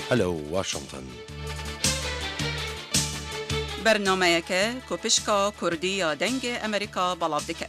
هەلو واشنطن بەرنمەیەکە کۆپشکا کوردی یا دەنگی ئەمریکا بەڵاو دەکات.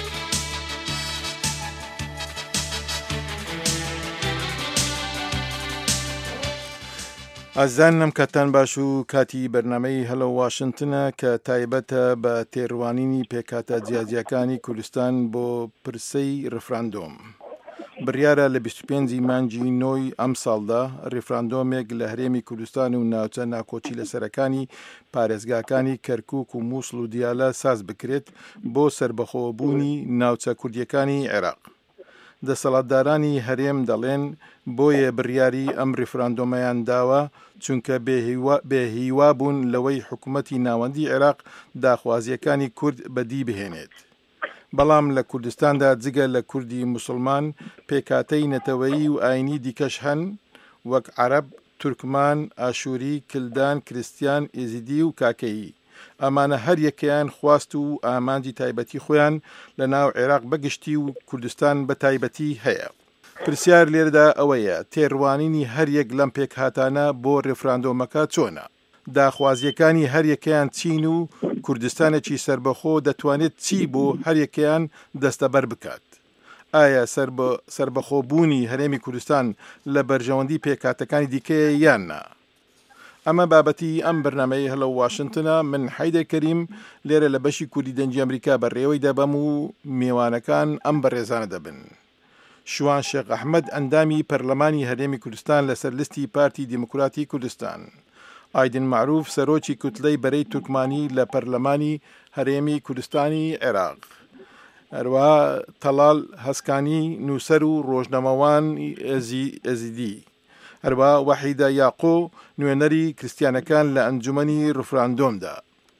ئازانم کاتان باش و کاتی بەرنمەی هەلو واشنتنە کە تایبەتە بە تێڕوانینی پێکاتە جیاجیەکانی کوردستان بۆ پرسەی ڕفراندۆم. بڕیارە لە 25 مانگی نۆی ئەم ساڵدا ڕێفراندۆمێک لە هەرێمی کوردستان و ناوچە ناکۆچی لەسەرەکانی پارێزگاکانی کەرکووک و مووسڵ و دیالە ساز بکرێت بۆ سربەخۆبوونی ناوچە کوردیەکانی عێراق. دەسەڵاتدارانی هەرێم دەڵێن بۆیە بڕیاری ئەم ڕێفراندۆمەیان داوە چونکە بێهیوا بوون لەوەی حکوومەتی ناوەندی عێراق داخوازیەکانی کورد بەدی بهێنێت. بەڵام لە کوردستاندا جگە لە کوردی موسڵمان پێکاتەی نەتەوەیی و ئاینی دیکەش هەن وەک عەرەب، تورکمان، ئاشووری، کلدان، کریستیان، ئێزیدی و کاکەیی. ئەمانە هەر یەکەیان خواست و ئامانجی تایبەتی خۆیان لە ناو عێراق بەگشتی و کوردستان بە تایبەتی هەیە. پرسیار لێرەدا ئەوەیە تێڕوانینی هەر یەک لەم پێکهاتانە بۆ ڕێفراندۆمەکە چۆنە؟ داخوازیەکانی هەر یەکەیان چین و کوردستانێکی سربەخۆ دەتوانێت چی بۆ هەر یەکەیان دەستەبەر بکات؟ ئایا سربەخۆبوونی هەرێمی کوردستان لە بەرژەوەندی پێکاتەکانی دیکەیە یاننا؟ ئەمە بابەتی ئەم بەرنامەی هەلو واشنتنە. من حەیدەر کەریم لێرە لە بەشی کوردی دەنگی ئەمریکا بەڕێوەی دەبەم و میوانەکان ئەم بەڕێزانە دەبن. شوان شێخ ئەحمەد ئەندامی پەرلەمانی هەرێمی کوردستان لەسەر لستی پارتی دیموکراتی کوردستان. ئایدن معروف سەرۆکی کوتلەی بەرەی تورکمانی لە پەرلەمانی هەرێمی کوردستانی عێراق. هەروەها تەڵال هەسکانی نووسەر و ڕۆژنەمەوان ئەزیدی. هەروەها وەحیدە یاقۆ نوێنەری کریستیانەکان لە ئەنجومەنی ڕفراندۆمدا.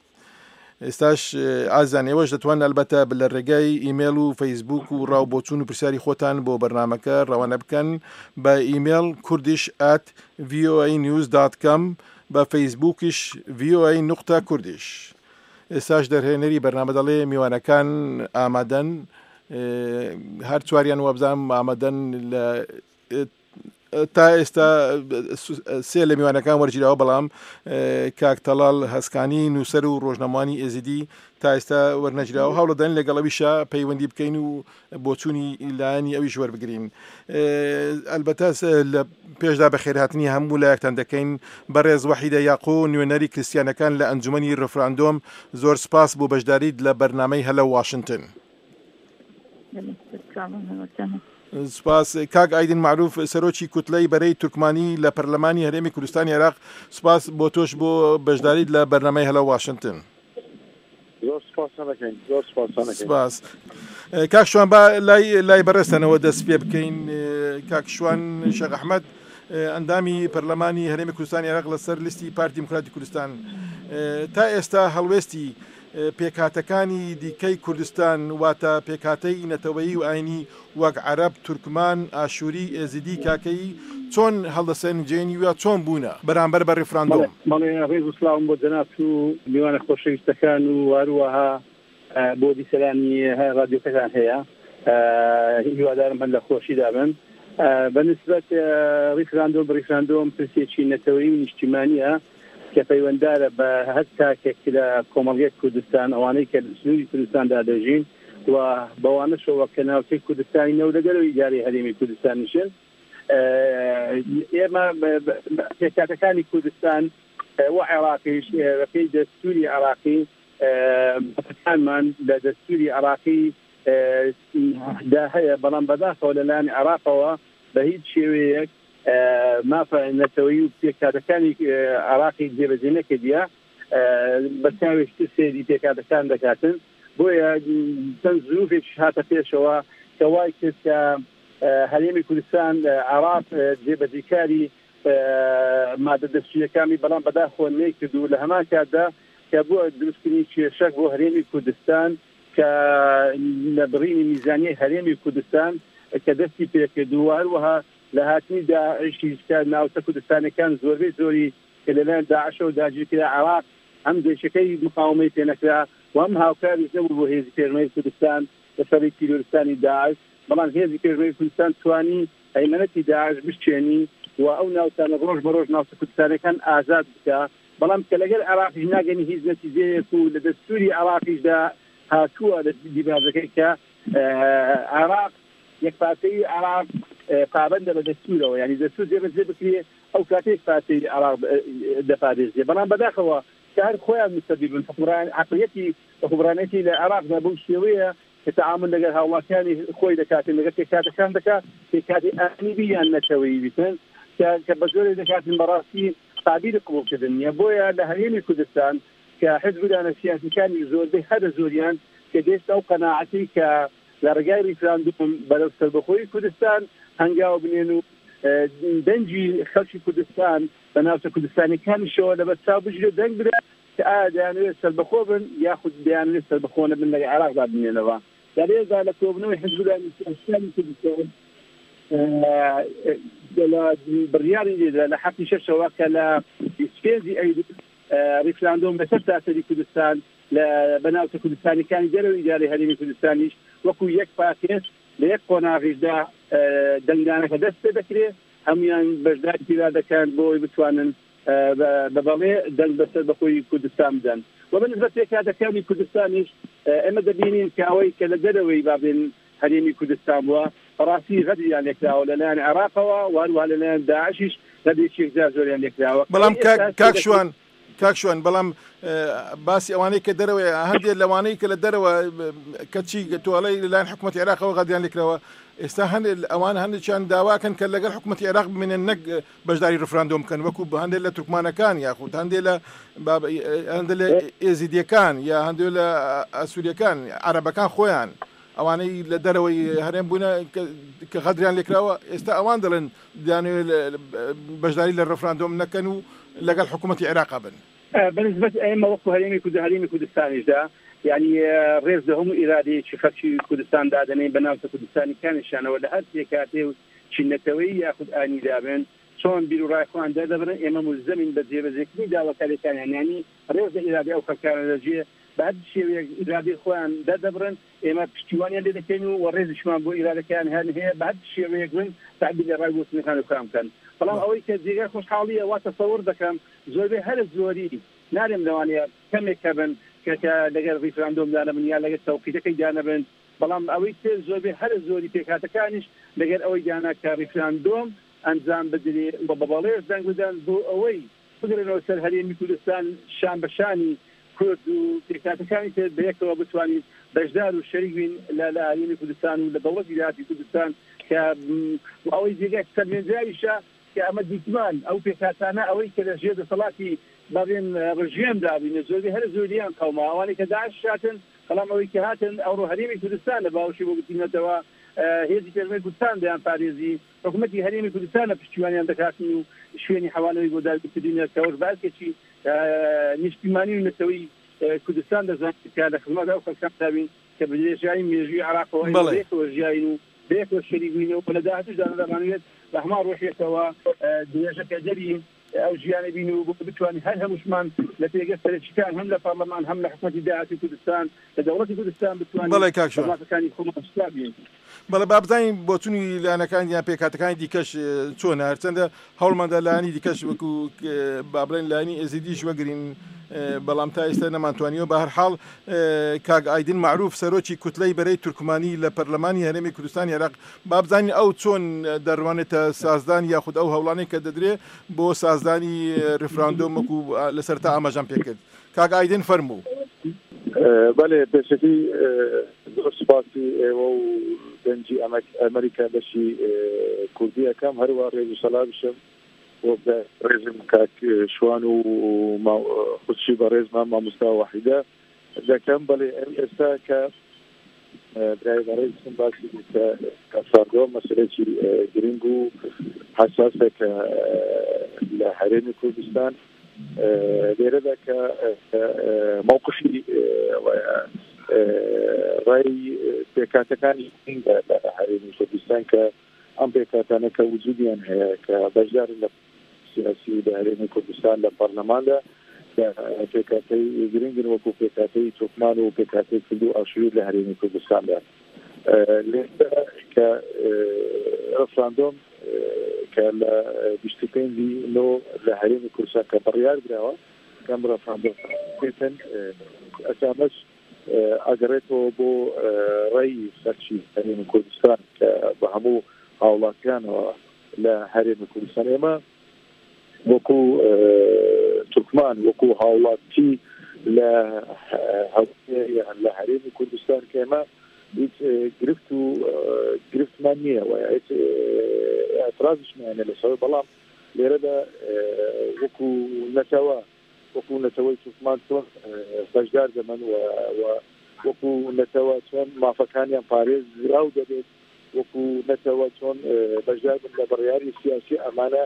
ئێستاش ئازانێوەش دەتوان ئەلبەتە لە ڕێگای ئیمێل و فەیسبوک و ڕاوبۆچوون و پرسیاری خۆتان بۆ بەرنامەکە ڕەوانە بکەن بە ئیمێل kurdish@voanews.com بە فەیسبووکیش voa.kurdish. ئێستاش دەرهێنەری بەرنامە دەڵێ میوانەکان ئامادەن، هەر چواریان وەبزانم ئامادەن لە تا ئێستا سێ لە میوانەکان وەرگیراوە، بەڵام کاک تەڵال هەسکانی نووسەر و ڕۆژنەمانی ئێزیدی تا ئێستا وەرنەگیراوە. هەوڵەدەن لەگەڵەویشە پەیوەندی بکەین و بۆچوونی لایەنی ئەویش وەربگرین. ئەلبەتە لە پێشدا بە خێرهاتنی هەموو لایەکتان دەکەین. بەڕێز وەحیدە یاقۆ نوێنەری کریستیانەکان لە ئەنجومەنی ڕفراندۆم، زۆر سپاس بۆ بەشداریت لە بەرنامەی هەلو واشنتن. سپاس. کاک ئایدن معروف سەرۆکی کوتلەی بەرەی تورکمانی لە پەرلەمانی هەرێمی کوردستانی عێراق، سپاس بۆ تۆش بۆ بەشداریت لە بەرنامەی هەلو واشنتن. سپاس. کاک شوان با لای بەڕێستانەوە دەست پێ بکەین. کاک شوان شێخ ئەحمەد ئەندامی پەرلەمانی هەرێمی کوردستانی عێراق لەسەر لیستی پارتی دیموکراتی کوردستان، تا ئێستا هەڵوێستی پێکاتەکانی دیکەی کوردستان واتە پێکاتەی نەتەوەیی و ئاینی وەک عەرەب، تورکمان، ئاشووری، ئێزیدی، کاکەیی چۆن هەڵدەسەنجێنی وە چۆن بوونە بەرامبەر بە ڕێفراندۆم؟ بەڵێ ڕێز و سڵاوم بۆ جەناب و میوانە خۆشەویستەکان و هەروەها بۆ بیسەرانی رادیۆکەتان هەیە. هیوادارم هەن لە خۆشیدا بن. بەنسبەت ڕێفراندۆم پرسێکی نەتەوەیی و نیشتیمانیە کە پەیوەنددارە بە هەر تاکێک لە کۆمەڵگەی کوردستان، ئەوانەی کە لە سنووری کوردستاندا دەژین و بەوانەشەوە کە ناوچەی کوردستانی نەو لەگەڵەوە ئیدارەی هەرێمی کوردستان نشن. ئێمە پێکاتەکانی کوردستان و عێراقیش ڕێی دەستوری عێراقی بەتانمان لە دەستوری عێراقی دا هەیە، بەڵام بەداخەوە لەلایەن عێراقەوە بە هیچ شێوەیەک مافە نەتەوەیی و پێکاتەکانی عێراقی جێبەجێ نەکردیە، بە چاوێشتی سێری پێکاتەکان دەکاتن. بۆیە چەند زروفێکی هاتە پێشەوە کە وای کرد کە هەرێمی کوردستان عێراق جێبەجێکاری مادە دەستوریەکانی بەڵام بەداخەوە نەیکرد و لە هەمان کاتدا کە بۆ دروستکردنی کێشەک بۆ هەرێمی کوردستان کە لە بڕینی میزانیەی هەرێمی کوردستان کە دەستی پێکرد و هەروەها لە هاتنی داعشی ناوچە کوردستانەکان زۆربەی زۆری کە لەلایەن داعش و داگیرکرا عێراق ئەم دێشەکەی مقاومەی پێنەکرا و ئەم هاوکاریش نەبوو بۆ هێزی پێشمەرگەی کوردستان لەسەری تیرۆریستانی داعش، بەڵام هێزی پێشمەرگەی کوردستان توانی هەیمەنەتی داعش بشکێنی و ئەو ناوچانە ڕۆژ بە ڕۆژ ناوچە کوردستانەکان ئازاد بکە بەڵام کە لەگەل عێراقیش ناگەنی هیچ نەتیجەیەک و لە دەستوری عێراقیشدا هاتووە لە دیباژەکەی کە عێراق یەکپارچەی عێراق پابەندە بە دەستورەوە یعنی دەستور جێبەجێ بکرێ ئەو کاتێک پارچەی عێراق دەپارێزێ بەڵام بەداخەوە کە هەر خۆیان مستەبیبن عقلیەتی حکمڕانێتی لە عێراقدا بەو شێوەیە کە تعامل لەگەڵ هاوڵاتیانی خۆی دەکاتن لەگەڵ پێکاتەکان دەکات پێکاتی ئەنیبی یان نەتەوەیی بیتن کە بە زۆرێک دەکاتن بەڕاستی قابل قبولکردن نیە بۆیە لە هەرێمی کوردستان کە حزبدانە سیاسیەکانی زۆربەی هەرە زۆریان کە دێستا ئەو قەناعەتی کە لە ڕێگای ریفراندۆم بەرەو سەربەخۆی کوردستان هەنگاو بنێن و دەنجی خەڵکی کوردستان بە ناوچە کوردستانیەکانیشەوە لە بەرچاو بژرێ دەنگ برێت کە ئایا دەیانوێت سەربەخۆ بن یاخود دەیانوێت سەربەخۆ نەبن لە عێراقدا بنێنەوە لەێدا لە کۆبنەوەی حزبدانی سیاسیەکانی کوردستان بڕیاری لێدا لە حەقی شەشەوە کە لە 25 ئەیلول ریفراندۆم بەسەر تاسەری کوردستان لە بەناوچە کوردستانیەکانی دەرەوەی ئیدارەی هەرێمی کوردستانیش وەکو یەک پاکێت لە یەک قۆناغیشدا دەنگدانەکە دەست پێ دەکرێت هەمویان بەشداری پیدا دەکەن بۆی بتوانن بەڵێ دەنگ بەسەر بەخۆی کوردستان بدەن و بەنسبەت پێکاتەکانی کوردستانیش ئێمە دەبینین کە ئەوەی کە لە دەرەوەی بابێن هەرێمی کوردستان بووە بەڕاستی غەدریان لێکراوە لەلایەن عێراقەوە واروها لەلایەن داعشیش غەدرێکێکدا زۆریان لێکراوە بەڵام کاکشوان بەڵام باسی ئەوانەی کە دەرەوەی هەندێک لەوانەی کە لە دەرەوە کەچی توڵەی لەلایەن حکوومەتی عێراقەوە غەدریان لێکراوە ئێستا ئەوان هەندێکیان داواکەن کە لەگەڵ حکوومەتی عێراق بمێنن نەک بەشداری ڕفراندۆم بکەن وەکو هەندێک لە تورکمانەکان یاخود هەندێک لە ئێزیدیەکان یا هەندێک لە ئەسووریەکان عەرەبەکان خۆیان ئەوانەی لە دەرەوەی هەرێم بوونە کە غەدریان لێکراوە ئێستا ئەوان دەڵێن دەیانوێت بەشداری لە ڕفراندۆم نەکەن و لەگەڵ حکوومەتی عێراق بن بەنسبەت ئێمە وەکو هەرێمی کوردستانیشدا یعنی ڕێز لە هەموو ئیرادەیەکی خەڵکی کوردستان دادەنێن بە ناوچە کوردستانیەکانیشانەوە لە هەر پێکاتێ و چینەتەوەی یاخود ئانیدابن چۆن بیر و ڕایخۆیان دەدەبرن ئێمە ملزەمین بە جێبەجێکردنی داواکاریەکانیان ینی ڕێز لە ئیرادەی ئەو خەڵکانە دەجێ بعد شێوەیەک ئیرادەی خۆیان دەدەبرن ئێمە پشتیوانیان لێ دەکەین و ڕێزشمان بۆ ئیرادەکان هەن هەیە بعد شێوەیەک بن تعبیر لە ڕای بۆسنیەکان وکام بکەن بەڵام ئەوەی کە جێگای خۆشحاڵیە وا تەسەوور دەکەم زۆربەی هەر زۆری نارێم لەوانەیە کەمێک هەبن کە لەگەڵ ریفراندۆم دانەبن یا لەگەڵ تەوقیتەکەی دانەبن بەڵام ئەوەی تر زۆربەی هەر زۆری پێکاتەکانیش لەگەر ئەوەی دانا کە ریفراندۆم ئەنجام بدرێ بە بەڵێش دەنگ بدەن بۆ ئەوەی بگرنەوە سەر هەرێمی کوردستان شان بەشانی کورد و پێکاتەکانی تر بەیەکەوە بتوانین بەشدار و شەریک بین لە هەرێمی کوردستان و لە دەوڵەتی ویلایەتی کوردستان کە ئەوەی جێگای سەرمێنجاریشە کە ئەمە دیتمان ئەو پێکاتانە ئەوەی کە لە ژێر دەسەڵاتی بابێن ڕژیم دابینە زۆری هەر زۆریان قەوما ئەوانەی کە داعش هاتن بەڵام ئەوەی کە هاتن ئەوڕۆ هەرێمی کوردستان لە باوشی بۆ بتینەتەوە هێزی پێرمەی کوردستان دەیان پارێزی حکوومەتی هەرێمی کوردستانە پشتیوانیان دەکاتن و شوێنی حەوانەوەی بۆ داربکردنە کەوەش باسێکی نیشتیمانی و نەتەوەی کوردستان دەزانێت کە لە خزمەت ئەو خەڵکان دابین کە بەجێژایی مێژووی عێراقەوە بەیەکەوە ژیاین و بەیەکەوە شەریک بینەوە و لە داهاتووشدا دەمانوێت بە هەمان ڕۆژێکەوە درێژەکە دەری ئەو ژیانە بین و بتوانین هەر هەمووشمان لە پێگە سەرچیکان هەم لە پەرلەمان هەم لە حکوومەتی داهاتی کوردستان لە دەوڵەتی کوردستان بتوانین وڵاتەکانی خۆمان شتا بین بەڵێ بابزانین بۆچوونی لایەنەکان یان پێکاتەکانی دیکەش چۆنە هەرچەندە هەوڵماندا لایەنی دیکەش وەکو بابڵێن لایەنی ئێزیدیش وەگرین بەڵام تا ئێستا نەمانتوانیەوە بە هەر حاڵ کاک ئایدین معروف سەرۆکی کوتلەی بەرەی تورکمانی لە پەرلەمانی هەرێمی کوردستانی عێراق بابزانین ئەو چۆن دەڕوانێتە سازدان یاخود ئەو هەوڵانەی کە دەدرێت بۆ سازدانی ریفراندۆم وەکو لەسەرتا ئاماژەم پێکرد کاک ئایدین فەرموو بەڵێ پێشەکی زۆر سوپاسی ئێوە و دەنجی ئەمریکا بەشی کوردی ئەەکەم هەروە ڕێز و سەلا بشم بۆ ڕێزم کاک شوان و خوشی بە ڕێزمان مامۆستا وەحیدە دەکەم بەڵێ ئێستا کە برای بەڕێزم باسی کە فاردۆ مەسەلەی گرنگ و حساسە کە لە هەرێمی کوردستان لێرەدا کە مووقفی ڕای پێکاتەکانی لە هەرێمی کوردستان کە ئەم پێکاتانە کە وجودیان هەیە کە بەشدار لە سیاسی لە هەرێمی کوردستان لە پەرلەماندا پێکاتەی گرنگن وەکو پێکاتەی تورکمان و پێکاتەی کورد و ئاشوری لە هەرێمی کوردستاندا لێرە کە ڕفراندۆم کە كلا بيشتكين إنه لهرين كردستان كبريار براوا كم رفضوا مثلا أسامش أجرته بو رئيس سرشي هرين كردستان كبهمو حولات كانوا لهرين كردستان إما وكو تركمان وكو حولات تي لا هرين كردستان كما جرفت مانية ويعيش اعتراضش معنا لسوي بلام ليردا وكو نتوى تركمان تون بجدار زمن وكو نتوى تون ما فكان باريس راو دبيت وكو نتوى تون بجدار من برياري سياسي أمانة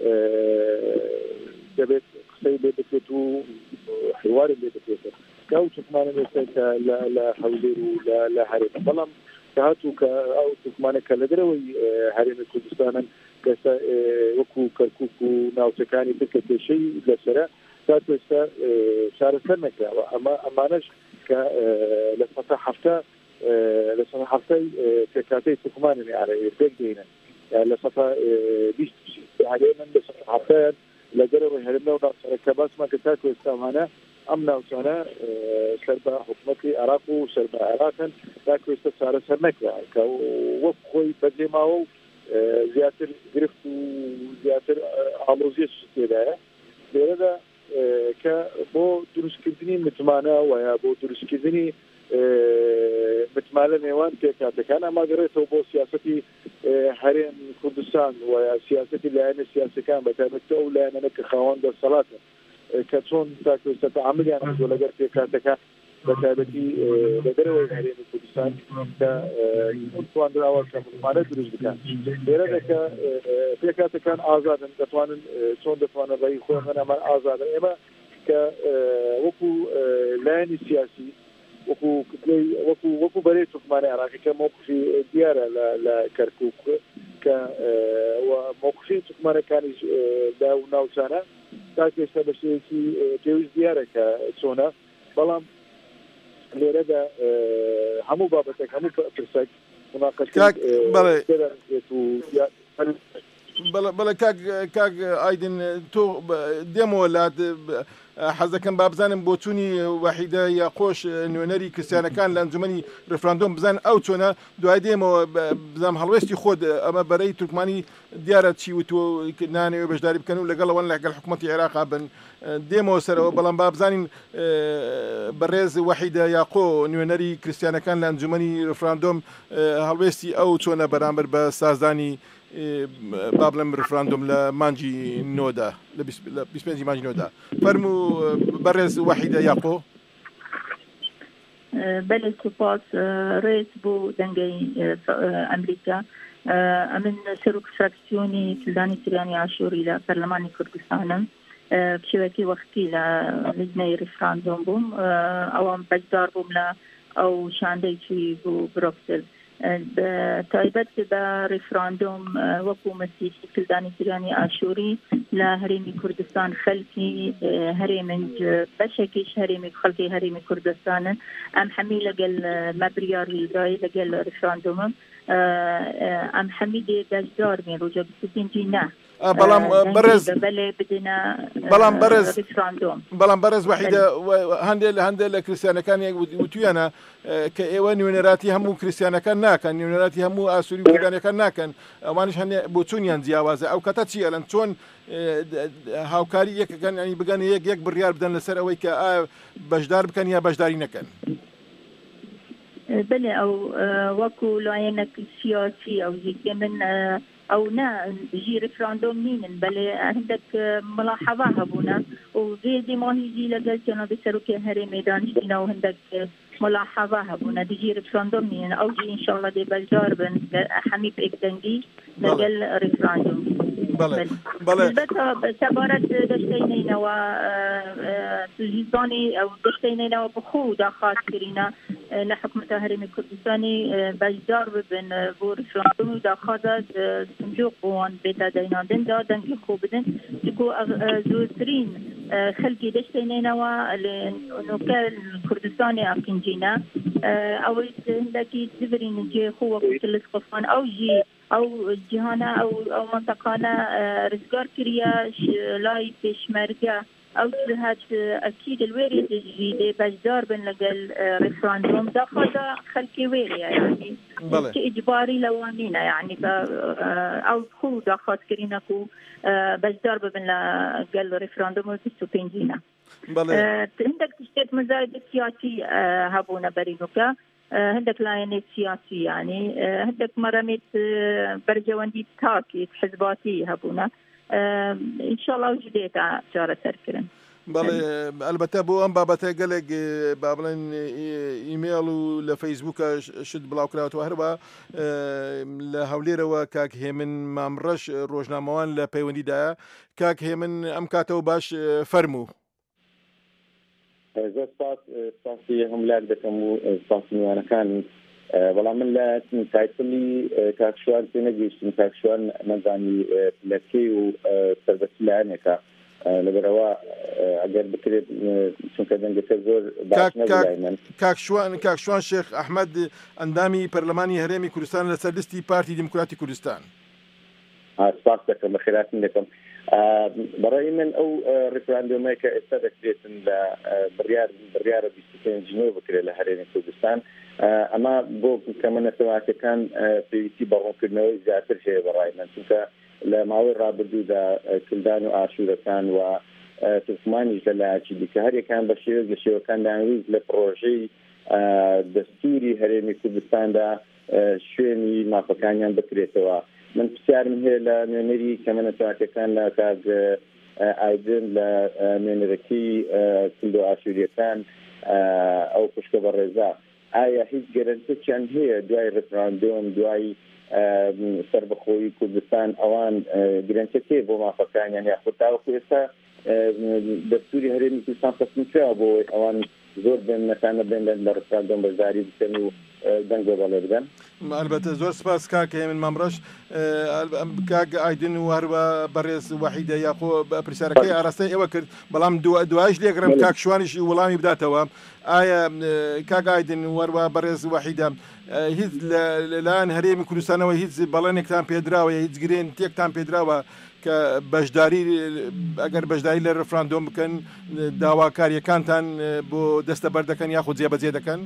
دبيت قصي بيتو حوار بيتو كاو تركمان مثل لا حوليرو لا هرم بلام كهاتو كاو تركمان كالدروي هرم كردستان كسا وكو كركوكو ناوتكاني تلك شيء لسرا كاتو شهر سنة أمانش لصفحة حفتي كاتي تركمان يعني بيك دينا لصفحة بيش علينا لصفحة لدروي هرمنا وناصر كباس ما كتاكو استامانا أمنا وسنا سربا حكومتي عراقو سربا عراقا لكن استثار سرنكلا كوفقي بدل ما هو زياتر جرفت وزياتر عموزيش كده لذا كبو دروس كذني متمانة ويا بو دروس كذني متمانة نيوان كان ما قريته بو سياستي هرين كردستان ويا سياستي لأن السياسة كان بتابعته لأن أنا كخوان بالصلاة كتون تاكو استعمل يعني أقول لك في كاتك بتابتي بدروي هرين كردستان كتوان دراور كمالة دروس بكان لذلك في كاتك كان آزاد كتوان تون دتوان الرئيس خونا ما آزاد إما كوكو لاني سياسي وكو بريتو كمان عراقي كموقف ديارة لكركوك وموقفين كمان كان داو ناوسانا تاكي استبشي تيوز ديارة كسونا بلام لردا همو بابتك همو برسك مناقشة بلا كاك ايدن تو ديمو ولا حزا كان بابزان بوتوني وحيده يا قوش نونري كريستيانا كان لانزمني ريفراندوم بزان او تونا دو ديمو بزام هلوستي خود اما بري تركماني ديارة شي وتو ناني باش داري كانوا لقال ولا قال حكومه العراق بن ديمو سر بلان بابزان بريز وحيده يا قو نونري كريستيانا كان لانزمني ريفراندوم هلوستي او تونا برامبر بسازاني بابلم ريفراندوم لمانجي نودا لبسبنجي مانجي نودا فرمو برز وحيدة ياقو بله سپاس رئیس بو دنگی امریکا امن سروک فراکسیونی کلدانی سریانی عاشوری لپرلمانی کردستانم بشوكي وقتي لجنة ريفراندوم بوم او بجدار بوم لا او شاندي شي بو بروكسل تایبەت بە ڕیفراندۆم وەکو مەسیحی کلدانی سریانی ئاشووری لە هەرێمی کوردستان خەلکی هەرێمنج بەشێکیش هەرێمی خەڵکی هەرێمی کوردستانن ئەم هەمی لەگەل مەبریاری دای لەگەل ڕیفراندۆمم ئەم هەمی دێ بەشدار بێن ڕۆژە 25 نه بلام برز بلام برز وحيدة هندل كريستيانا كان وتويانا كأيوان يونيراتي همو كريستيانا كان ناكن يونيراتي همو آسوري كان كان ناكن وانش هن بوتونيان زياوازة أو كتاتشي لأن تون هاوكاري يك كان يعني بقان يك بريار بدن لسر أويك بجدار بكان يا بجدارين كان بله أو وكو لعينك سياسي أو هيك من أو نا جي ريفراندوم نين بل عندك ملاحظة هبونا وغير دي ما هي لقلت أنا بسروكي هري ميدان جينا وعندك ملاحظة هبونا دي جي ريفراندوم نين أو جي إن شاء الله دي بلجار بن حميب إكدنجي لقل ريفراندوم بله البته سبارت دشتينينا و سجيزاني أو دشتينينا وبخو داخل كرينا لحكومة هرم كردستاني بجدار بن بور ريفراندوم داخل صندوق وان بيتا ديناندن دادن كخو بدن تكو زوترين خلقي دشتينينا و نوكال كردستاني أكنجينا أو هندكي تبرين جي خو كل سقفان أو جي او جهانا او منطقانا رزقار كريا لاي بيشمرقه او جهات اكيد الويري الجديده بجدار بن لقى ريفراندوم داخل خلكي ويري يعني اجباري لوانينا يعني او تخو داخل كرينكو بجدار بن لقى ريفراندوم وتسو بينجينا عندك تشتت مزايد سياسي هابونا برينوكا هندك لاينات سياسي يعني هندك مرمت برجواندي تاكي حزباتي هبونا ان شاء الله وجدت جاره سركرن بله البته بو ام بابته گلگ بابلن ایمیل و لفیسبوک شد بلاو کراوت و هربا لهولیر و کاک همن مامرش روزنامه‌وان لپیوندی دا کاک همن ام کاتو باش فرمو زۆر سپاسی هەملاک دەکەم و سپاسیوانەکان بەڵام من لە تایتڵی کاکشوان پێ نەگەیشتم کاکشوان نەزانی لەکەی و سەربەتی لایەنێکە لەبەرەوە ئەگەر بکرێت چونکە دەنگەکە زۆر باش نەبوو من کاکشوان شێخ ئەحمەد ئەندامی پەرلەمانی هەرێمی کوردستان لەسەر لیستی پارتی دیموکراتی کوردستان سپاس دەکەم بەخێراتن دەکەم بەڕای من ئەو ڕیفراندۆمەیە کە ئێستا دەکرێتن لە بڕیارە 25 نۆ بکرێت لە هەرێمی کوردستان ئەمە بۆ کەمە نەتەواتەکان پێویستی بەڕوونکردنەوەی زیاتر هەیە بەڕای من چونکە لە ماوەی ڕابردوودا کلدان و ئاشوورەکان و ترکمانیش لەلایەکی دیکە هەرێکان بە شێوەیەک لە شێوەکان داویست لە پرۆژەی دەستوری هەرێمی کوردستاندا شوێنی مافەکانیان بکرێتەوە من پرسیارم هەیە لە نوێنەری کەمە نەتەواتەکان لە کاک ئایدن لە نوێنەرەکەی کلد و ئاشووریەکان ئەو پشکە بەڕێزا ئایا هیچ گەرەنتێکیان هەیە دوای ڕفراندۆم دوای سەربەخۆیی کوردستان ئەوان گرنگتێ بۆ مافەکانیان یاخود تاوەکو ئێستا دەستوری هەرێمی کوردستان قسم کرا بۆ ئەوان زۆر بێنەکانە بێن لە ڕفراندۆم بەشداری بکەن و دەنگ بەڵێ بدەن البته زۆر سپاس کاک من مامڕەش کاک ئایدن و هەروە بەڕێز وحیدە یاخۆ پرسیارەکەی ئاراستەی ئێوە کرد بەڵام دوایش لێگرم کاک شوانیش وەڵامی بداتەوە ئایا کاک ئایدن وەروە بەڕێز وحیدە هیچ لەلایەن هەرێمی کوردستانەوە هیچ بەڵێنێکتان پێدراوە هیچ گرێن تێکتان پێدراوە کە بەشداری ئەگەر بەشداری لە ڕفراندۆم بکەن داواکاریەکانتان بۆ دەستە بەردەکەن یاخود جێبەجێ دەکەن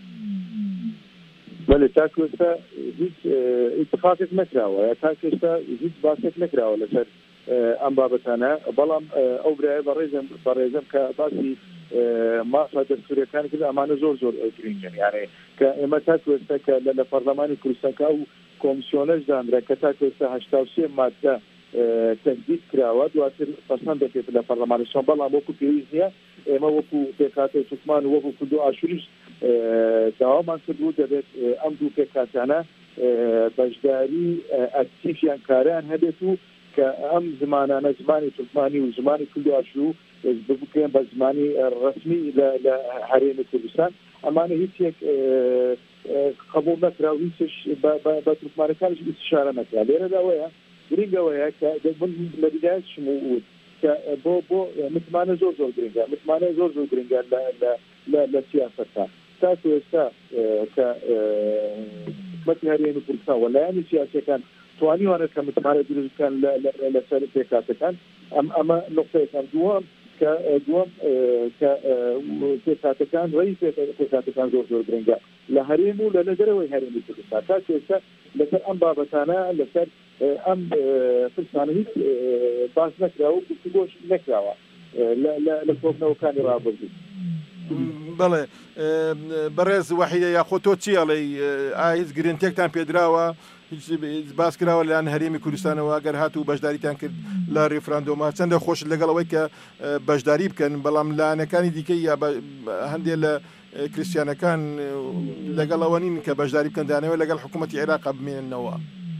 بله تاکو ئێستا هیچ اتفاقێک نەکراوە یا تاکو ئێستا هیچ باسێک نەکراوە لەسەر ئەم بابەتانە بەڵام ئەو برایە بەڕێزم کە باسی مافە دەستوریەکان کرد ئەمانە زۆر گرنگن یعنی کە ئێمە تاکو ئێستا کە لە پەرلەمانی کوردستانکە و کۆمیسیۆنەش دانرا کە تاکو ئێستا 83 مادە تەجدید کراوە دواتر پەسەند دەکرێت لە پەرلەمانیشان بەڵام وەکو پێویست نییە ئێمە وەکو پێکهاتەی توکمان و وەکو کلد و ئاشوریش داوامان کردبوو دەبێت ئەم دوو پێکهاتانە بەشداری ئەکتیفیان کاریان هەبێت و کە ئەم زمانانە زمانی تورکمانی و زمانی کلد و ئاشوور بکەن بە زمانی ڕسمی لە هەرێمی کوردستان ئەمانە هیچێک قبول نەکرا و هیچش بە تورکمانەکانش استشارە نەکرا لێرەداوەیە گرنگەوەیە کە لە بدایەت شموود کە بۆ متمانە زۆر گرنگە متمانە زۆر گرنگە لە سیاسەتە تاکو ئێستا کە حکومەتی هەرێمی کوردستان وەلایەنی سیاسیەکان توانیوانە کە متمانە دروست بکەن لەسەر پێکهاتەکان ئەمە نقطەیەکان دووەم کە پێکهاتەکان ڕێی پێکهاتەکان زۆر گرنگە لە هەرێم و لە نەدەرەوەی هەرێمی کوردستان تاکو ئێستا لەسەر ئەم بابەتانە لەسەر ئەم پرسانە هیچ باس نەکراوە و گفتوگۆش نەکراوە لە کۆبنەوەکانی ڕابردوو بەڵێ بەڕێز وحیدە یاخۆ تۆ چی ئەڵێ ئایا هیچ گرنگتێکتان پێدراوە هیچ باس کراوە لەلایەن هەرێمی کوردستانەوە ئەگەر هاتوو بەشداریتان کرد لە ڕێفراندۆمە چەندە خۆش لەگەڵەوەی کە بەشداری بکەن بەڵام لایەنەکانی دیکەی یا هەندێک لە کریسیانەکان لەگەڵەوە نین کە بەشداری بکەن دانەوە لەگەڵ حکوومەتی عێراق بمێننەوە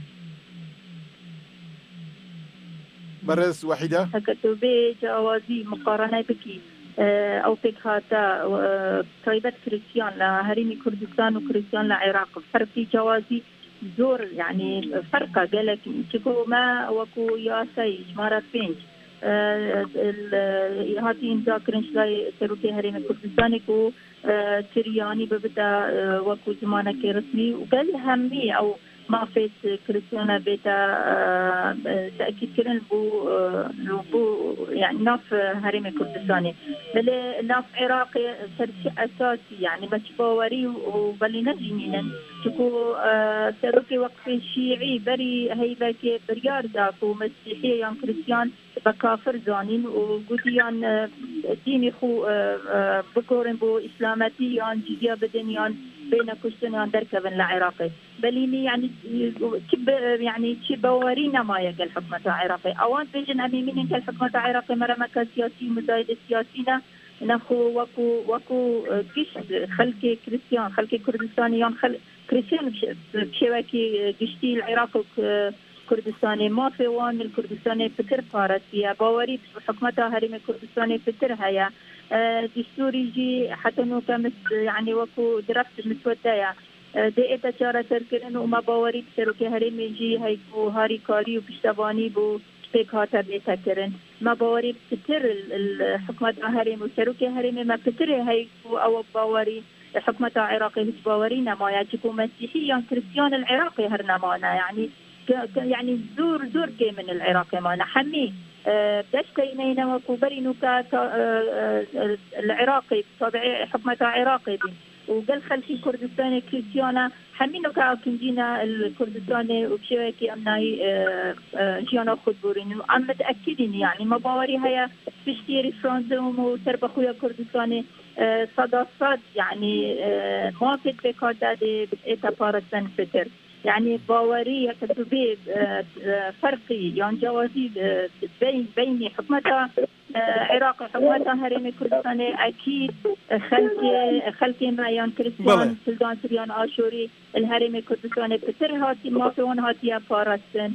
بەڕێز وحیدە هەکە تۆ بێ جیاوازی مقارنەی بکی ئەو پێکهاتە تایبەت کریسیان لە هەرێمی کوردستان و کریسیان لە عێراق فەرقی جیاوازی زۆر یعنی فەرقە گەلێک چکۆمە وەکو یاسای ژمارە 5 هاتی ئیمزاکردن لای سەرۆکی هەرێمی کوردستانێک و تریانی ببدە وەکو زمانەکەی ڕسمی و گەل هەموی ئەو ما فيت كريستيانا بيتا تأكيد كرن بو يعني ناف هرم كردستاني بل ناف عراقي ترشي أساسي يعني بشباوري وبلي نجنين تكو تروكي وقف شيعي بري هيبك بريار داكو مسيحي يعني كريستيان بكافر زانين وقوديان ديني خو بكورن بو إسلامتي يعني جديا بدنيان بين كشتنيان دركبن العراقي بليني يعني بورينا ما يقل الحكومة العراقية أوان بيجن أميمين كالحكومة العراقية مرمك سياسي مزايد سياسينا نخو وكو قش خلقي كريستيان خلقي كردستانيان كريستيان بشواكي قشتي العراق كردستاني ما في وان الكردستاني بتر بارسيا باوري حكومتها هرم الكردستاني بتر هيا دستوري جي حتى نو كمس يعني وكو درفت مسودايا دي اتا چارة تركرن وما باوري بسروكي هرم جي هيكو هاري كاري وبشتباني بو تيك هاتا بيتا كرن ما باوري بتر الحكومة هرم وسروكي هرم ما بتر هيكو او باوري حكومة عراقي هيك باورينا ما يجيكو مسيحيا كريستيان العراقي هرنا مانا يعني زور كي من العراق ما نحمي دشتينينا وكوبرينو العراقي طبيعي حكمة عراقي وقال خلفي كردستاني كريستيانا حمينو كاكنجينا الكردستاني وبشويكي امناي جيانا خدبورينو ام متاكدين يعني ما باوري هيا تشتي ريفرندوم وتربخويا كردستاني صداصات يعني ما في بكادا دي اتا بارسن فتر يعني باورية كتبي فرقي يعني جوازي بين حكومتها عراق حكومتها هرم كردستان أكيد خلقي ما يان كريستيان سلطان سريان آشوري الهرم كردستان بتر هاتي ما فيون هاتي بارستن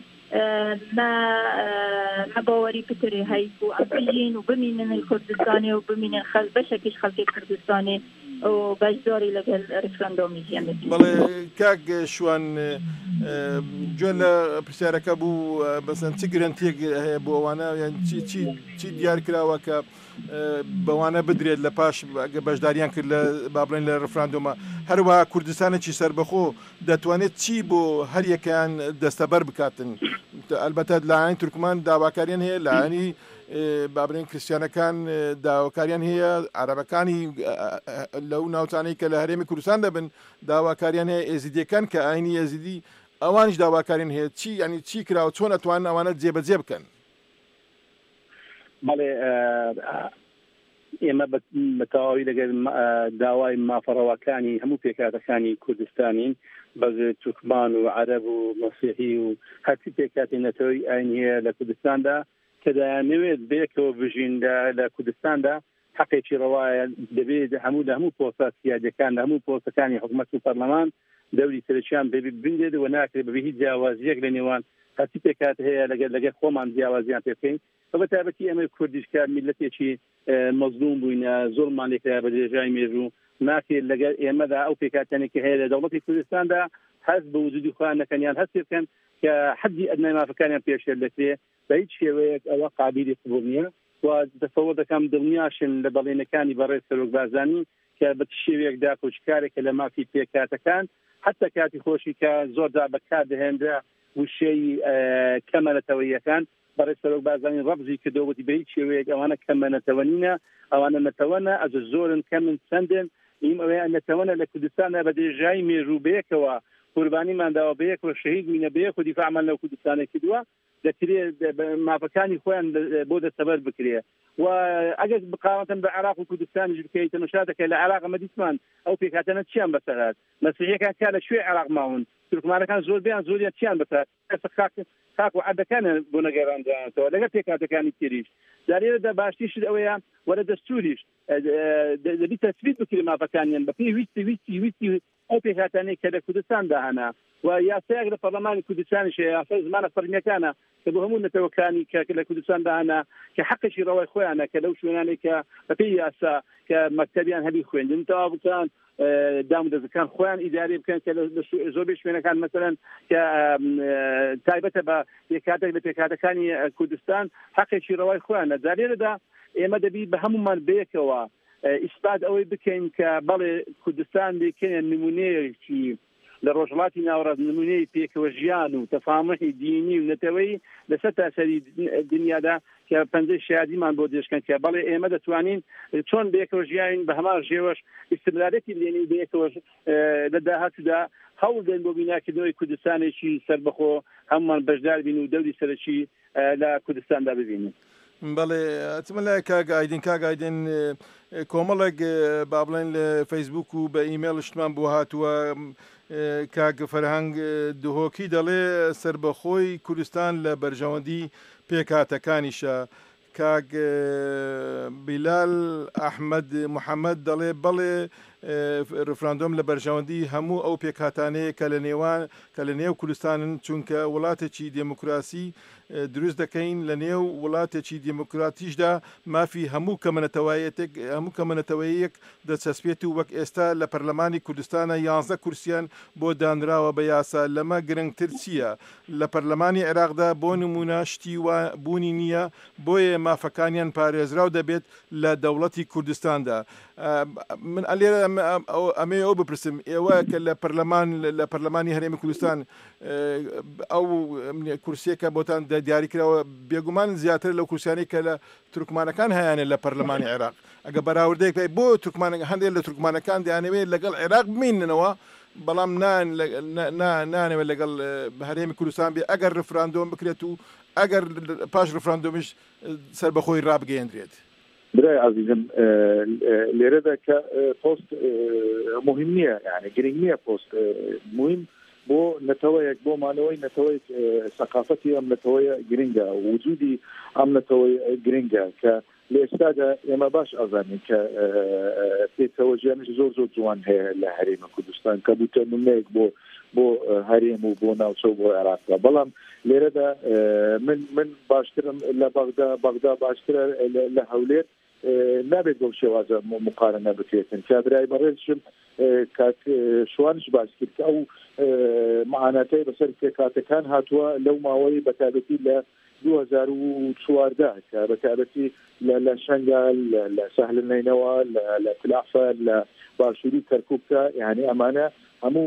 ما باوري بتري هيكو أبيين وبمين الكردستاني وبمين بشكل خلقي كردستاني وبجداري لقل ريفرندوم يجيامي بله كاك شوان جوانا بسيارك أبو مثلا تقرنتيك بوانا يعني چی دیار کراوە کە بەوانە بدرێت لە پاش بەشداریان کرد لە بابلین لە ڕفراندۆمە هەروەها کوردستانێکی سەربەخۆ دەتوانێت چی بۆ هەر یەکیان دەستەبەر بکاتن ئەلبەتە لایەنی تورکمان داواکاریان هەیە لایەنی بابلین کریستیانەکان داواکاریان هەیە عەرەبەکانی لەو ناوچانەی کە لە هەرێمی کوردستان دەبن داواکاریان هەیە ئێزیدیەکان کە ئاینی ئێزیدی ئەوانیش داواکاریان هەیە چی ینی چی کراوە چۆن ئەتوانن ئەوانە جێبەجێ بکەن بەڵێ ئێمە بەتەواوی لەگەڵ داوای مافەڕەوەکانی هەموو پێکاتەکانی کوردستانین بەز تورکمان و عەرەب و مەسیحی و هەرچی پێکاتێنەتەوەی ئاین هەیە لە کوردستاندا کە دەیانەوێت بەیەکەوە بژین لە کوردستاندا حەقێکی ڕەوایە دەبێت هەموو پۆستە سیادیەکان لە هەموو پۆستەکانی حکوومەت و پەرلەمان دەوری سەرچیان ببندێت و ناکرێت بە هیچ جیاوازیەک لە نێوان هەرچی پێکات هەیە لەگەڵ خۆمان جیاوازیان پێ بکەین بەتابەتی ئەمە کوردیشکار میلەتێکی مەزلوم بووینە زۆرمان لێکرا بە درێژای مێژوو ناکرێت لەگەڵ ئێمەدا ئەو پێکاتیانێکی هەیە لە دەوڵەتی کوردستاندا هەست بە وجودی خۆیان نەکەنیان هەست بکەن کە حەدی ئەدنای مافەکانیان پێشێر دەکرێت بە هیچ شێوەیەک ئەوە قابلی قبوڵ نییە و دەسەوە دەکەم دڵنیاشن لە بەڵێنەکانی بەڕێز سەرۆکبازانی کە بە شێوەیەکدا کۆچکارێکە لە مافی پێکاتەکان حتا کاتی خۆشی کە زۆردا بەکار دەهێنرا وشەی کەمەنەتەوەیەکان بەڕێز سەرۆکبازانی ڕەبزی کردەوەتی بە هیچ شێوەیەک ئەوانە کەمەنەتەوەنینە ئەوانە نەتەوەنە ئەز زۆرن کەمن چەندن ئیم ئەوەیان نەتەوەنە لە کوردستانە بە درێژایی مێژوو بەیەکەوە قوربانیمانداوە بەیەکەوە شەهید بووینە بەیەک و دیفاعمان لەو کوردستانە کردووە دەکرێت مافەکانی خۆیان بۆ دەستەبەر بکرێ و ئەگەر بقاوەتەن بە عێراق و کوردستانیش بکەیت تەماشا دەکەی لە عێراق ئەمە دیسمان ئەو پێکاتەنە چیان بەسەرات مەسیحیەکان کا لە شوێ عێراق ماون تورکمانەکان زۆربیان زۆریان چیان بەسەر خاک و عەدەکانە بۆ نەگەڕاندەوە لەگەڵ پێکاتەکانی تریش دارێرەدا باشتیشت ئەوەیە وەرە دەستوریش دەبی تەسبیت بکرێ مافەکانیان بە پێی ویستی ئەو پێکاتانەی کە لە کوردستاندا هەنا و یاسایەک لە پەرلەمانی کوردستانیش یاسای زمانە فەرمیەکانە کە بۆ هەموو نەتەوەکانی کە لە کوردستاندا هەنا کە حەقێکی ڕەوای خۆیانە کە لەو شوێنانەی کە بەپێی یاسا کە مەکتەبیان هەبی خوێندن تەواو بکەن دام دەزەکان خۆیان ئیداری بکەن کە زۆربەی شوێنەکان مەسەلەن کە تایبەتە بە پێکاتێک لە پێکاتەکانی کوردستان حەقێکی ڕەوای خۆیانە دارێرەدا ئێمە دەبی بە هەمومان بەیەکەوە ئیسپات ئەوەی بکەین کە بەڵێ کوردستان لێکێنە نمونەیەکی لە ڕۆژهڵاتی ناوەڕاست نمونەی پێکەوە ژیان و تەفامەحی دینی و نەتەوەی لەسەر تاسەری دنیادا کە پەنجەی شیادیمان بۆ دێشکەن کە بەڵێ ئێمە دەتوانین چۆن بەیەکەوە ژیاین بە هەمان ژێوەش ئیستیمرارەتی لێنی بەیەکەوەش لە داهاتوودا هەوڵ دێن بۆ بیناکردنەوەی کوردستانێکی سەربەخۆ هەمومان بەشدار بین و دەوری سەرەکی لە کوردستاندا ببینین. بەڵێ ئەچمە لای کاگایدن کۆمەڵێک با بڵێن لە فەیسبوک و بە ئیمێڵشتمان بۆ هاتووە کاک فەرهەنگ دهۆکی دەڵێ سەربەخۆی کوردستان لە بەرژەوەندی پێکهاتەکانیشە. کاک بیلال ئەحمەد محەممەد دەڵێ بەڵێ ڕفراندۆم لە بەرژەوەندی هەموو ئەو پێکهاتانەیە کە لە نێو کوردستانن چونکە وڵاتێکی دموکراسی دروست دەکەین لە نێو وڵاتێکی دیموکراتیشدا مافی هەموو کەمەنەتەوەیەک دەچەسپێت و وەک ئێستا لە پەرلەمانی کوردستانە 11 کورسیان بۆ دانراوە بە یاسا لەمە گرنگتر چییە؟ لە پەرلەمانی عێراقدا بۆ نمونە شتی بوونی نییە بۆیە مافەکانیان پارێزراو دەبێت لە دەوڵەتی کوردستاندا. من ئەلێرە ئەمێ ئەو بپرسم ئێوە کە لە پەرلەمانی هەرێمی کوردستان ئەو کورسیەکە بۆتان دیاریکراوە بێگومان زیاتر لەو کورسیانی کە لە تورکمانەکان هەیەە لە پەرلەمانی عێراق ئەگە بەراوردەیەک بۆ هەندێک لە تورکمانەکان دەیانەوێت لەگەڵ عێراق بمیننەوە بەڵام نانەوێت لەگەڵ هەرێمی کوردستان بێ ئەگەر ڕفراندۆم بکرێت و ئەگەر پاش ڕفراندۆمیش سەربەخۆی ڕابگەیەندرێت. برای عزیزم لێرەدا کە پۆست مهم نییە یعنی گرنگ نییە پۆست مهم بۆ نەتەوەیەک بۆ مانەوەی نەتەوەی سەقافەتی ئەم نەتەوەیە گرنگە وجودی ئەم نەتەوەی گرنگە کە لە ئێستادا ئێمە باش ئازانین کە پێکەوەژیانش زۆر جوان هەیە لە هەرێمە کوردستان کە بوتە نمونەیەک بۆ هەرێم و بۆ ناوچە و بۆ عێراقدا بەڵام لێرەدا من باشترم لە بەغدا باشترە لە هەولێر نابێت بۆ شێوازە مقارنە بکرێتن کە برای بەڕێزشم کات شوانش باش کرد کە ئەو معاناتەی بەسەر پێکهاتەکان هاتووە لەو ماوەی بەتابەتی لە 2014 کە بەتابەتی لە شەنگال لە سەهل نینەوە لە تلافە لە باشووری کەرکووکە یعنی ئەمانە هەموو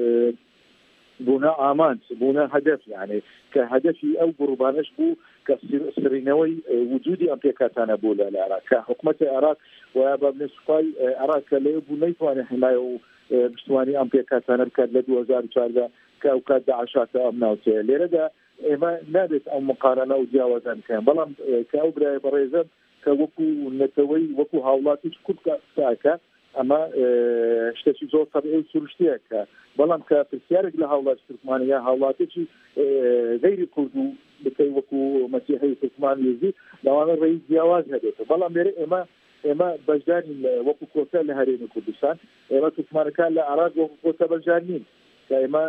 بوونا ئامانج بوونا هەدەف یعنی کە هەدەفی ئەو گروپانش بوو کە سرینەوەی وجودی ئەم پێکهاتانە بوو لە عێراق کە حکوومەتی عێراق ویا بە بنسبەی عێراق کە لێ بوو نەیتوانێت حمایە و پشتیوانی ئەم پێکهاتانە بکات لە 2014 کە ئەو کات داعشاتە ئەم ناوچەیە لێرەدا ئێمە نابێت ئەو مقارنە و جیاوازان بکەین بەڵام کە ئەو برای بەڕێزم کە وەکو نەتەوەی وەکو هاوڵاتی کورد کاکە ئەمە شتێکی زۆر تەبیعی و سروشتەیەکە بەڵام کە پرسیارێک لە هاوڵاتی تورکمانی یا هاوڵاتێکی غەیری کورد و بکەی وەکو مەسیحی تورکمان یزی لەوانە ڕێی جیاواز هەبێت بەڵام لێرە ئێمە بەشدارین وەکو کۆتا لە هەرێمی کوردستان ئێمە تورکمانەکان لە عێراق وەکو کۆتا بەشدار نین کە ئێمە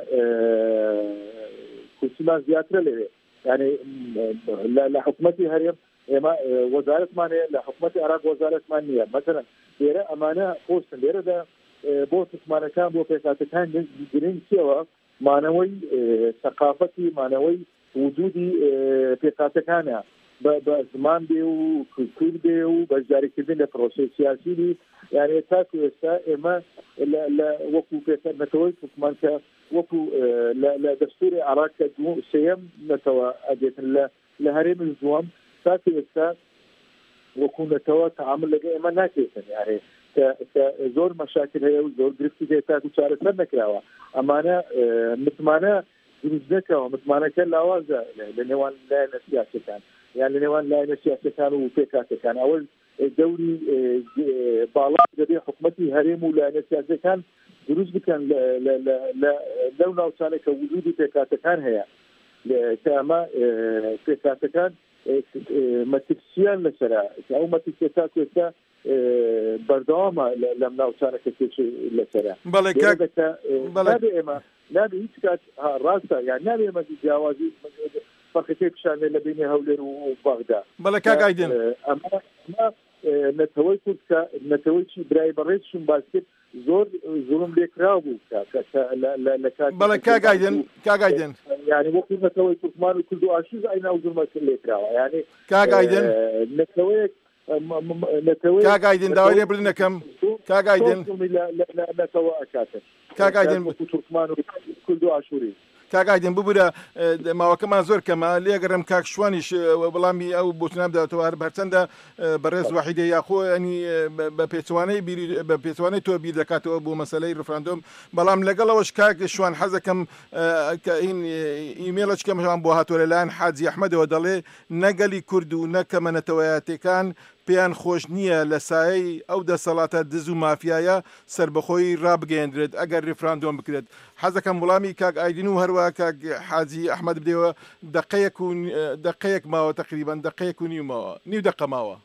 کورسیمان زیاترە لێرێ یعنی لە حکوومەتی هەرێم ئێمە وەزارەتمان هەیە لە حکوومەتی عێراق وەزارەتمان نییە مەسەڵەن لێرە ئەمانە خۆستن لێرەدا بۆ تورکمانەکان بۆ پێکهاتەکان گرنگ چیەوە مانەوەی سەقافەتی مانەوەی وجودی پێکهاتەکانە بە زمان بێ و کولتور بێ و بەشداریکردن لە پرۆسەی سیاسی بی یعنی تاکو ئێستا ئێمە وەکو پێکهاتەوەی تورکمانکە وەکو لە دەستوری عێراق کە سێیەم نەتەوە ئەدێتن لە هەرێمی دووەم تاکو ئێستا وەکو نەتەوە تەعامل لەگە ئێمە ناکرێتن یعنی کە زۆر مەشاکل هەیە و زۆر گرفتی هەیە تاکو چارەسەر نەکراوە ئەمانە متمانە دروست نەکراوە متمانەکە لاوازە لە نێوان لایەنە سیاسەکان یان لە نێوان لایەنە سیاسەکان و پێکهاتەکان ئەوە دەوری باڵا دەبێ حکوومەتی هەرێم و لایەنە سیاسەکان دروست بکەن لەو ناوچانە کە وجودی پێکهاتەکان هەیە کە ئەمە پێکهاتەکان مەترسیان لەسەرە ئەو مەترسیە تاکو ئێستا بەردەوامە لەم ناوچانەکە پێچ لەسەرە نابێ ئێمە نابێ هیچ کات ڕاستە یان نابێ ئێمە جیاوازی فەقەتێ پیشانێ لە بینی هەولێر و بەغدا بەڵێ کاگایدن ئەمە نەتەوەی کورد کە نەتەوەیکی برای بەڕێزشم باس کرد زۆر زوڵم لێکراو بوو بەڵێ کاگایدن یعنی وەکو نەتەوەی تورکمان و کورد و ئاشوز ئەینا و زوڵمە کرد لێکراوە یعنی کاگایدن نەتەوەیەک کاگایدن داوای لێ بردنەکەم کاگایدن لە تەوا ئەکاتن کاگایدن تورکمان و کورد و ئاشووری کاگایدن ببوورە ماوەکەمان زۆر کەمە لێگەڕم کاک شوانیش وەڵامی ئەو بۆتنام داوەتەوە هەرچەندە بەڕێز وحیدە یاخۆ ئەنی بە پێچوانەی تۆ بیر دەکاتەوە بۆ مەسەلەی ڕفراندۆم بەڵام لەگەڵەوەش کاک شوان حەزەکەم کە این ئیمێڵەش کەمەوان بۆ هاتووە لەلایەن حاجی ئەحمەدەوە دەڵێ نەگەلی کورد و نەکە مەنەتەوەیاتەکان پێیان خۆش نییە لە سایەی ئەو دەسەڵاتە دز و مافیایە سربەخۆی ڕابگەێنرێت ئەگەر ریفراندۆم بکرێت حەزەکەم وڵامی کاک ئایدین و هەروە کاک حاجی ئەحمەد بدەوە دقەیەک ماوە تقریبان دقەیەک و نیومەوە نیو دقە ماوە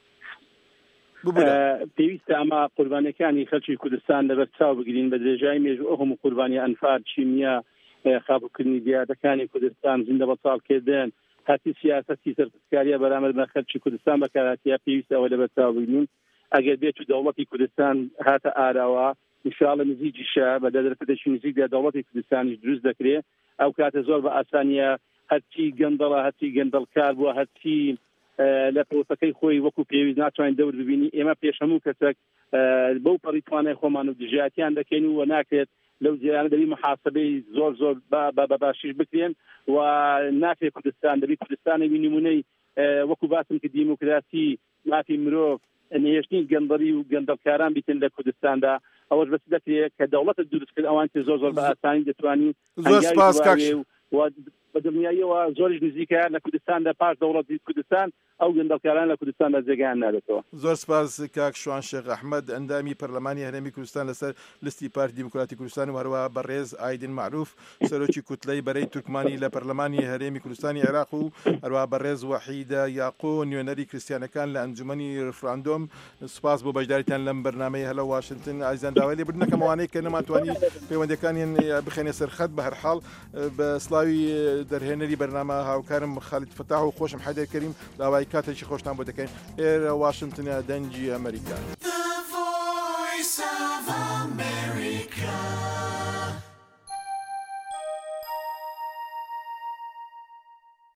پێویستە ئەمە قوربانەکانی خەڵکی کوردستان لەبەر چاو بگرین بە درێژای مێژوو ئەو هەموو قوربانی ئەنفار چینیا خابووکردنی دیاتەکانی کوردستان زیندە بە چاڵکردن هاتی سیاسەتی سەرکاریە بەرامبەر بە خەڵکی کوردستان بەکارهاتیا پێویستە ئەوە لەبەر چاو بگرین ئەگەر بێت و دەوڵەتی کوردستان هاتە ئاراوە انشاءالله نزیکیشە بە دەرفەتێکی نزیکدا دەوڵەتی کوردستانیش دروست دەکرێت ئەو کاتە زۆر بە ئاسانیە هەرچی گەندەڵە هەرچی گەندەڵکار بووە هەرچی لە پرۆسەکەی خۆی وەکو پێویست ناتوانین دەور ببینی ئێمە پێش هەموو کەسێک بەو پەڕیتوانای خۆمان و دژایەتیان دەکەین و ناکرێت لەو جیرانە دەبی محاسبەی زۆر بە باشیش بکرێن و ناکرێت کوردستان دەبی کوردستانی نمونەی وەکو باسم کە دیموکراسی مافی مرۆڤ نهێشتنی گەندەڵی و گەندەڵکاران بیتن لە کوردستاندا ئەوەش بەس دەکرێت کە دەوڵەتە دروست کرد ئەوان زۆر بە ئاسانی دەتوانی زۆر سپاس کاک بە دڵنیاییەوە زۆریش نزیکە لە کوردستاندا پاش دەوڵەتی کوردستان ئەو گەندەڵکاران لە کوردستاندا جێگەیان نادێتەوە. زۆر سپاس کاک شوان شێخ ئەحمەد ئەندامی پەرلەمانی هەرێمی کوردستان لەسەر لستی پارتی دیموکراتی کوردستان و هەروە بەڕێز ئایدین معروف سەرۆکی کوتلەی بەرەی تورکمانی لە پەرلەمانی هەرێمی کوردستانی عێراق و هەروە بەڕێز وحیدە یاقۆ نوێنەری کریستیانەکان لە ئەنجومەنی ڕفراندۆم سپاس بۆ بەشداریتان لەم بەرنامەی هەلە واشنگتن ئازیزان داوای لێبردنەکەم ئەوانەی کە نەماتوانی پەیوەندەکانیان بخێنێ سەرخەت بە هەرحاڵ بە سڵاوی دەرهێنەری بەرنامە هاوکارم خالید فتاح و خۆشم حەیدەر کەریم داوای کاتێکی خۆشتان بۆ دەکەین ئێرە واشنگتنە دەنجی ئەمریکا.